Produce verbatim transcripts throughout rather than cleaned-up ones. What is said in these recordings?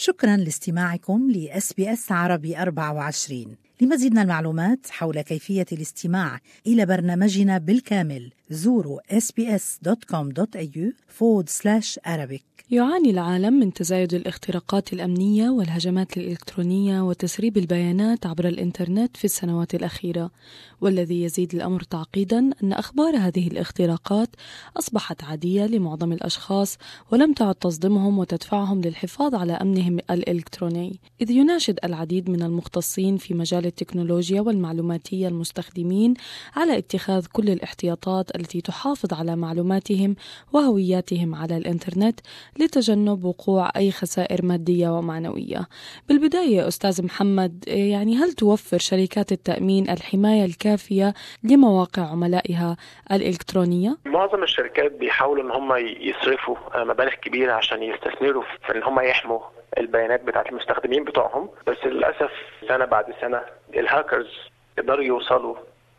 شكراً لاستماعكم ل إس بي إس عربي أربعة وعشرين. لمزيد من المعلومات حول كيفية الاستماع إلى برنامجنا بالكامل زوروا إس بي إس دوت كوم دوت إيه يو forward slash Arabic. يعاني العالم من تزايد الاختراقات الأمنية والهجمات الإلكترونية وتسريب البيانات عبر الإنترنت في السنوات الأخيرة، والذي يزيد الأمر تعقيدا أن أخبار هذه الاختراقات أصبحت عادية لمعظم الأشخاص ولم تعد تصدمهم وتدفعهم للحفاظ على أمنهم الإلكتروني، إذ يناشد العديد من المختصين في مجال التكنولوجيا والمعلوماتية المستخدمين على اتخاذ كل الاحتياطات التي تحافظ على معلوماتهم وهوياتهم على الإنترنت لتجنب وقوع أي خسائر مادية ومعنوية. بالبداية أستاذ محمد، يعني هل توفر شركات التأمين الحماية الكافية لمواقع عملائها الإلكترونية؟ معظم الشركات بيحاولوا إن هم يصرفوا مبالغ كبيرة عشان يستثمروا في إن هم يحموا البيانات بتاعت المستخدمين بتوعهم، بس للأسف سنة بعد سنة الهاكرز يقدروا يوصلوا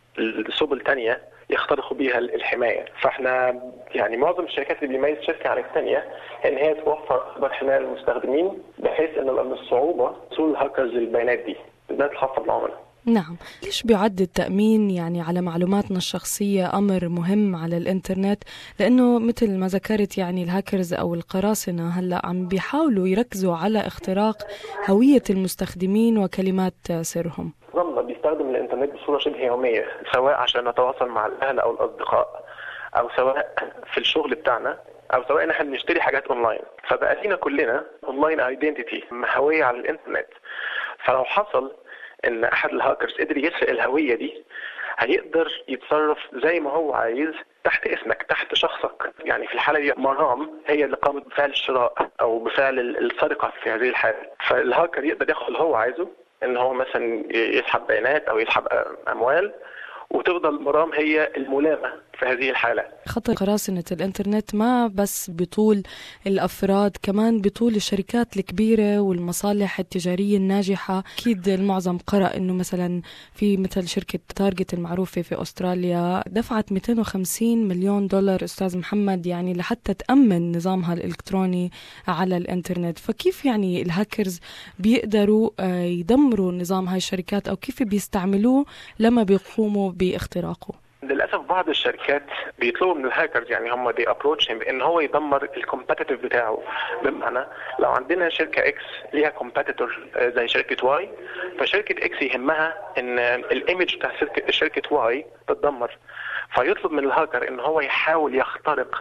لسبل تانية يخترقوا بيها الحماية. فاحنا يعني معظم الشركات اللي بيميز شركة عن الثانية ان هي توفر اكبر حماية للمستخدمين، بحيث ان من الصعوبة وصول الهاكرز للبيانات دي ده تخفض العملاء. نعم، ليش بيعد التأمين يعني على معلوماتنا الشخصية أمر مهم على الإنترنت؟ لأنه مثل ما ذكرت يعني الهاكرز أو القراصنة هلأ عم بيحاولوا يركزوا على اختراق هوية المستخدمين وكلمات سرهم. نظامنا بيستخدم الإنترنت بصورة شبه يومية، سواء عشان نتواصل مع الأهل أو الأصدقاء، أو سواء في الشغل بتاعنا، أو سواء إن احنا بنشتري حاجات أونلاين. فبقى لينا كلنا أونلاين ايدنتيتي، هوية على الإنترنت. فلو حصل ان احد الهاكرز قدر يسرق الهوية دي، هيقدر يتصرف زي ما هو عايز تحت اسمك، تحت شخصك. يعني في الحالة دي مرام هي اللي قامت بفعل الشراء او بفعل السرقة في هذه الحالة. فالهاكر يقدر ياخد اللي هو عايزه، ان هو مثلا يسحب بيانات او يسحب اموال، وتفضل مرام هي الملامة في هذه الحالة. خطر قراصنة الإنترنت ما بس بطول الأفراد، كمان بطول الشركات الكبيرة والمصالح التجارية الناجحة. أكيد المعظم قرأ إنه مثلا في مثل شركة تارجت المعروفة في أستراليا دفعت مئتين وخمسين مليون دولار أستاذ محمد يعني لحتى تأمن نظامها الإلكتروني على الإنترنت. فكيف يعني الهاكرز بيقدروا يدمروا نظام هاي الشركات، أو كيف بيستعملوه لما بيقوموا باختراقه؟ للأسف بعض الشركات بيطلبوا من الهاكرز، يعني هم دي ابروتش ان هو يدمر الكومبيتيتيف بتاعه. بمعنى لو عندنا شركة اكس ليها كومبيتيتور زي شركة واي، فشركة اكس يهمها ان الايمج بتاع شركة شركة واي تتدمر، فيطلب من الهاكر ان هو يحاول يخترق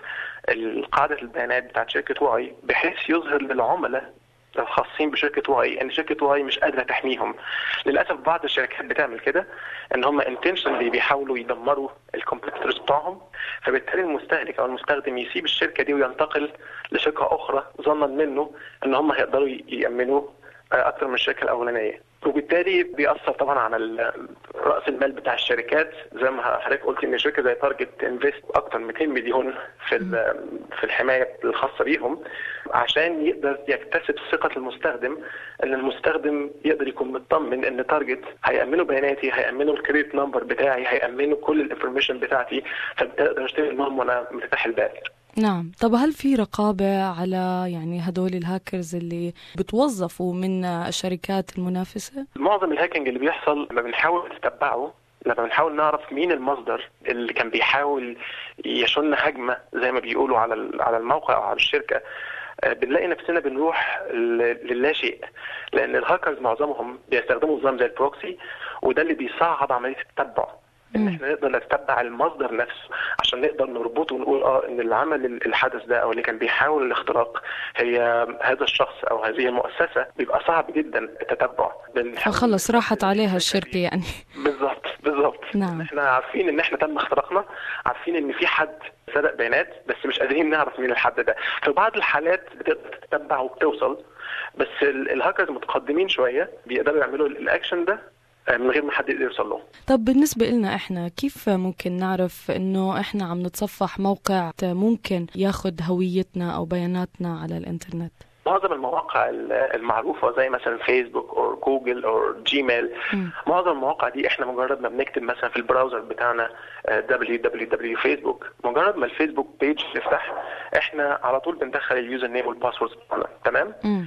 قاعدة البيانات بتاعت شركة واي، بحيث يظهر للعملاء الخاصين بشركة واي ان شركة واي مش قادرة تحميهم. للأسف بعض الشركات بتعمل كده، ان هم intentionally بيحاولوا يدمروا الكومبيتيتورز بتاعهم، فبالتالي المستهلك او المستخدم يسيب الشركة دي وينتقل لشركة اخرى ظنا منه ان هم هيقدروا يأمنوه اكتر من الشركة الاولانية، وبالتالي بيأثر طبعا على رأس المال بتاع الشركات. زي ما حضرتك قلت ان شركة زي تارجت انفست اكتر من مئتين مليون في في الحماية الخاصة بيهم، عشان يقدر يكتسب ثقة المستخدم، ان المستخدم يقدر يكون مطمن ان تارجت هيأمنوا بياناتي، هيأمنوا الكريدت نمبر بتاعي، هيأمنوا كل الانفورميشن بتاعتي، فبالتالي اقدر اشتري المهم وانا مرتاح البال. نعم. طب هل في رقابة على يعني هدول الهاكرز اللي بتوظفوا من الشركات المنافسة؟ معظم الهاكينج اللي بيحصل لما بنحاول نتبعه، لما بنحاول نعرف مين المصدر اللي كان بيحاول يشن هجمة زي ما بيقولوا على على الموقع أو على الشركة، بنلاقي نفسنا بنروح للا شيء، لأن الهاكرز معظمهم بيستخدموا نظام زي البروكسي، وده اللي بيصعب عملية التتبع، ان احنا نقدر نتبع المصدر نفسه عشان نقدر نربطه ونقول اه ان اللي عمل الحدث ده او اللي كان بيحاول الاختراق هي هذا الشخص او هذه المؤسسة. بيبقى صعب جدا التتبع، فخلص راحت عليها الشركة يعني. بالضبط بالضبط. نعم. احنا عارفين ان احنا تم اختراقنا، عارفين ان في حد سرق بيانات، بس مش قادرين نعرف مين الحد ده. في بعض الحالات بتقدر تتبع وبتوصل، بس الهاكرز متقدمين شوية بيقدروا يعملوا الاكشن ده من غير ما حد يقدر يوصل له. طب بالنسبة لنا إحنا كيف ممكن نعرف إنه إحنا عم نتصفح موقع ممكن ياخد هويتنا أو بياناتنا على الإنترنت؟ معظم المواقع المعروفة زي مثلا فيسبوك أو جوجل أو جيميل، معظم المواقع دي إحنا مجرد ما بنكتب مثلا في البراوزر بتاعنا دبليو دبليو دبليو فيسبوك، مجرد ما الفيسبوك بيج نفتح إحنا على طول بندخل اليوزر نيم والباسورد بتاعنا، تمام؟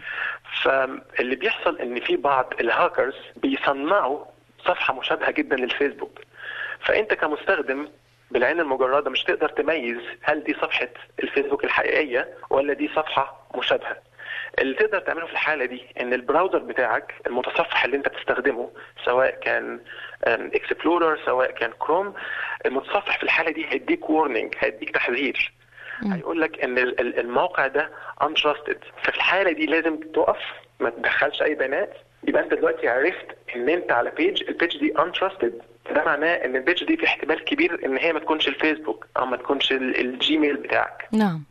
فاللي بيحصل ان في بعض الهاكرز بيصنعوا صفحة مشابهة جدا للفيسبوك، فانت كمستخدم بالعين المجردة مش تقدر تميز هل دي صفحة الفيسبوك الحقيقية ولا دي صفحة مشابهة. اللي تقدر تعمله في الحالة دي ان البراوزر بتاعك، المتصفح اللي انت بتستخدمه سواء كان اكسبلورر سواء كان كروم، المتصفح في الحالة دي هيديك وورنينج، هيديك تحذير، هيقول لك ان الموقع ده untrusted. ففي الحالة دي لازم تقف ما تدخلش اي بيانات، يبقى انت دلوقتي عرفت ان انت على بيج، البيج دي untrusted، ده معناه ان البيج دي في احتمال كبير ان هي ما تكونش الفيسبوك او ما تكونش الجيميل بتاعك. نعم.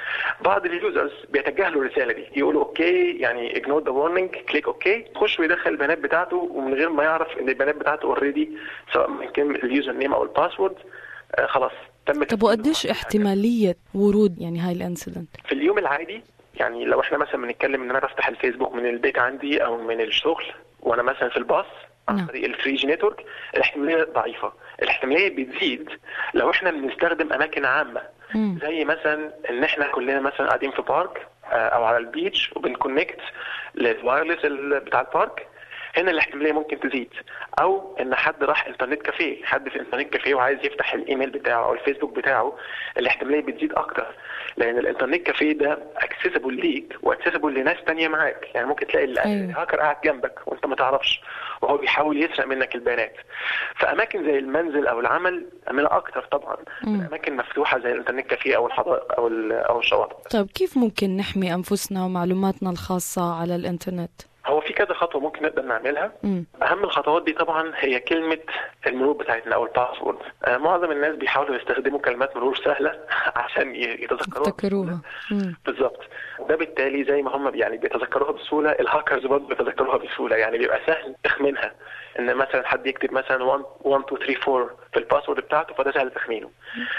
بعض اليوزرز بيتجاهلوا الرساله دي، يقولوا اوكي يعني اجنور ذا وارنينج، كليك اوكي، يخش ويدخل البيانات بتاعته ومن غير ما يعرف ان البيانات بتاعته اوريدي سواء من كلمه اليوزر نيم او الباسورد آه خلاص تم. طب وقديش احتماليه ورود يعني هاي الانسيدنت في اليوم العادي؟ يعني لو احنا مثلا بنتكلم ان انا بفتح الفيسبوك من البيت عندي او من الشغل وانا مثلا في الباص عن طريق الثري جي نتورك، الاحتماليه ضعيفه. الاحتماليه بتزيد لو احنا بنستخدم اماكن عامه، مم. زي مثلا ان احنا كلنا مثلا قاعدين في بارك او على البيتش وبنكونكت للوايرلس بتاع البارك، هنا الاحتماليه ممكن تزيد. او ان حد راح انترنت كافيه، حد في انترنت كافيه وعايز يفتح الايميل بتاعه او الفيسبوك بتاعه، الاحتماليه بتزيد اكتر، لان الانترنت كافيه ده اكسسبل ليك واكسسبل لناس تانية معاك. يعني ممكن تلاقي الهاكر قاعد جنبك وانت ما تعرفش وهو بيحاول يسرق منك البيانات. فاماكن زي المنزل او العمل امنه اكتر طبعا من اماكن مفتوحه زي الانترنت كافيه او الحدائق او او الشواطئ. طيب كيف ممكن نحمي انفسنا ومعلوماتنا الخاصه على الانترنت؟ هو في كذا خطوه ممكن نقدر نعملها. م. اهم الخطوات دي طبعا هي كلمه المرور بتاعتنا او الباسورد. آه معظم الناس بيحاولوا يستخدموا كلمات مرور سهله عشان يتذكروها بالظبط. ده بالتالي زي ما هم يعني بيتذكروها بسهوله، الهاكرز برضه بيتذكروها بسهوله. يعني بيبقى سهل تخمينها، ان مثلا حد يكتب مثلا واحد اتنين تلاتة اربعة في الباسورد بتاعته، فده سهل تخمينه.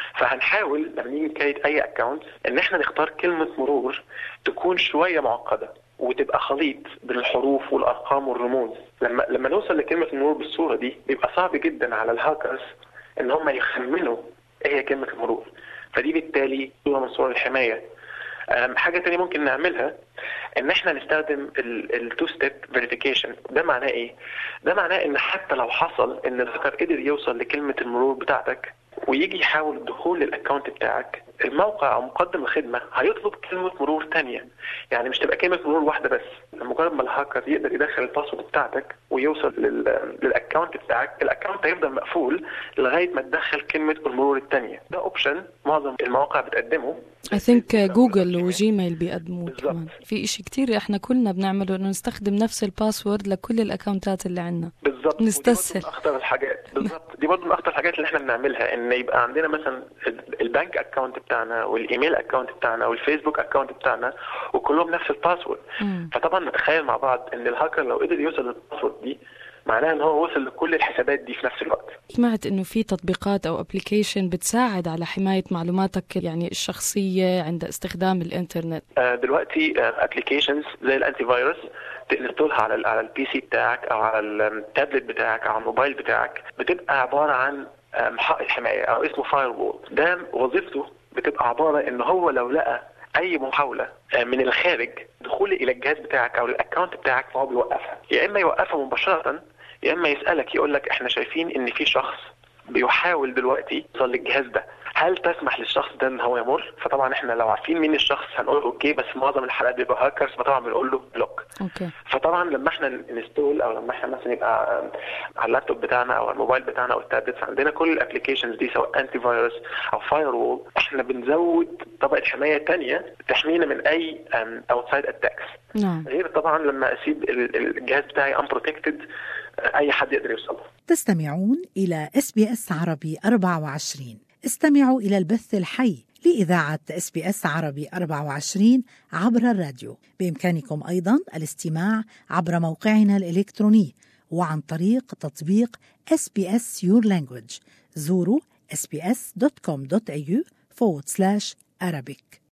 فهنحاول لما نيجي نكريت اي اكونت ان احنا نختار كلمه مرور تكون شويه معقده وتبقى خليط بين الحروف والارقام والرموز. لما لما نوصل لكلمه المرور بالصوره دي بيبقى صعب جدا على الهاكرز ان هم يخمنوا ايه هي كلمه المرور، فدي بالتالي صوره من صور الحمايه. حاجه تانية ممكن نعملها ان احنا نستخدم التو ستيب فيريفيكيشن. ده معناه ايه؟ ده معناه ان حتى لو حصل ان الهاكر قدر يوصل لكلمه المرور بتاعتك ويجي يحاول الدخول للاكونت بتاعك، الموقع او مقدم الخدمه هيطلب كلمه مرور تانية. يعني مش تبقى كلمه مرور واحده بس. مجرد ما الهاكر يقدر يدخل الباسورد بتاعتك ويوصل للاكونت بتاعك، الاكونت هيفضل مقفول لغايه ما تدخل كلمه المرور التانية. ده اوبشن معظم المواقع بتقدمه. I think جوجل وجيميل بيقدموه كمان. في إشي كتير إحنا كلنا بنعمله إنه نستخدم نفس الباسورد لكل الأكاونتات اللي عندنا. بالظبط. نستسهل. دي برضه من أخطر الحاجات. بالظبط. دي برضه من أخطر الحاجات اللي إحنا بنعملها، إن يبقى عندنا مثلا البنك أكاونت بتاعنا والإيميل أكاونت بتاعنا والفيسبوك أكاونت بتاعنا وكلهم نفس الباسورد. فطبعا نتخيل مع بعض إن الهاكر لو قدر يوصل للباسورد دي معناه ان هو وصل لكل الحسابات دي في نفس الوقت. سمعت انه في تطبيقات او ابلكيشن بتساعد على حمايه معلوماتك يعني الشخصيه عند استخدام الانترنت. آه دلوقتي ابلكيشنز آه زي الانتي فيروس تنزلها على على البي سي بتاعك او على التابلت بتاعك او على الموبايل بتاعك، بتبقى عباره عن حائط حمايه او اسمه فاير وول. ده وظيفته بتبقى عباره ان هو لو لقى اي محاوله من الخارج دخول الى الجهاز بتاعك او الاكونت بتاعك فهو بيوقفها. يا اما يوقفها مباشره، يا اما يسالك يقول لك احنا شايفين ان في شخص بيحاول دلوقتي يوصل للجهاز ده، هل تسمح للشخص ده ان هو يمر؟ فطبعا احنا لو عارفين مين الشخص هنقول اوكي، بس معظم الحالات بيبقى هاكرز فطبعا بنقول له بلوك. اوكي. فطبعا لما احنا نستول او لما احنا مثلا يبقى على اللابتوب بتاعنا او الموبايل بتاعنا او التابلت عندنا كل الابلكيشنز دي سواء انتي فيروس او فاير وول، احنا بنزود طبقه حمايه ثانيه تحمينا من اي اوتسايد اتاكس. نعم. غير طبعا لما اسيب الجهاز بتاعي unprotected اي حد يقدر يوصل. تستمعون الى اس بي اس عربي أربعة وعشرين. استمعوا الى البث الحي لإذاعة اس بي اس عربي أربعة وعشرين عبر الراديو. بإمكانكم أيضا الاستماع عبر موقعنا الإلكتروني وعن طريق تطبيق إس بي إس Your Language. زوروا إس بي إس دوت كوم دوت إيه يو forward slash Arabic.